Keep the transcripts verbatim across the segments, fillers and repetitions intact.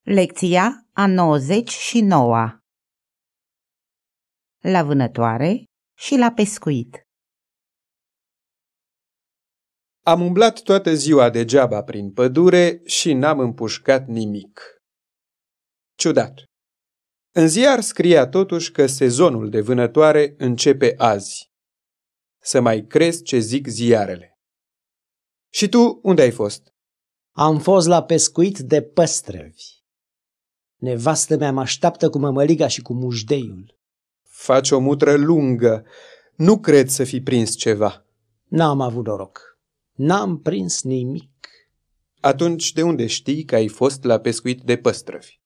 Lecția a nouăzeci și nouă. La vânătoare și la pescuit. Am umblat toată ziua degeaba prin pădure și n-am împușcat nimic. Ciudat. În ziar scria totuși că sezonul de vânătoare începe azi. Să mai crezi ce zic ziarele. Și tu unde ai fost? Am fost la pescuit de păstrăvi. Nevastă mea mă așteaptă cu mămăliga și cu mușdeiul. Faci o mutră lungă. Nu cred să fi prins ceva. N-am avut noroc. N-am prins nimic. Atunci de unde știi că ai fost la pescuit de păstrăvi?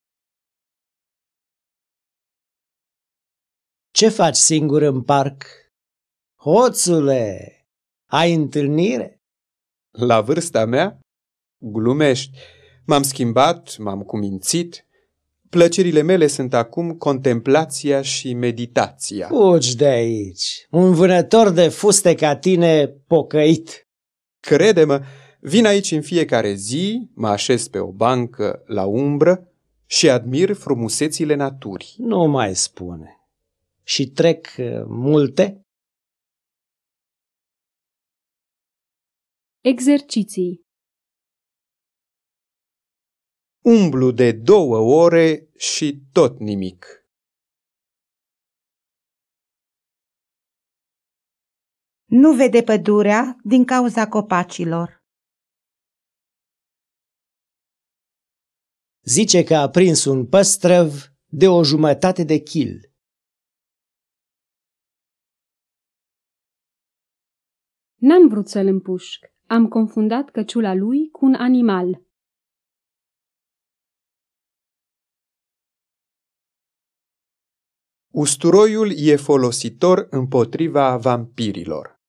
Ce faci singur în parc? Hoțule, ai întâlnire? La vârsta mea? Glumești. M-am schimbat, m-am cumințit. Plăcerile mele sunt acum contemplația și meditația. Fugi de aici, un vânător de fuste ca tine pocăit. Crede-mă, vin aici în fiecare zi, mă așez pe o bancă la umbră și admir frumusețile naturii. Nu mai spune. Și trec multe? Exerciții. Umblu de două ore și tot nimic. Nu vede pădurea din cauza copacilor. Zice că a prins un păstrăv de o jumătate de kil. N-am vrut să-l împușc. Am confundat căciula lui cu un animal. Usturoiul e folositor împotriva vampirilor.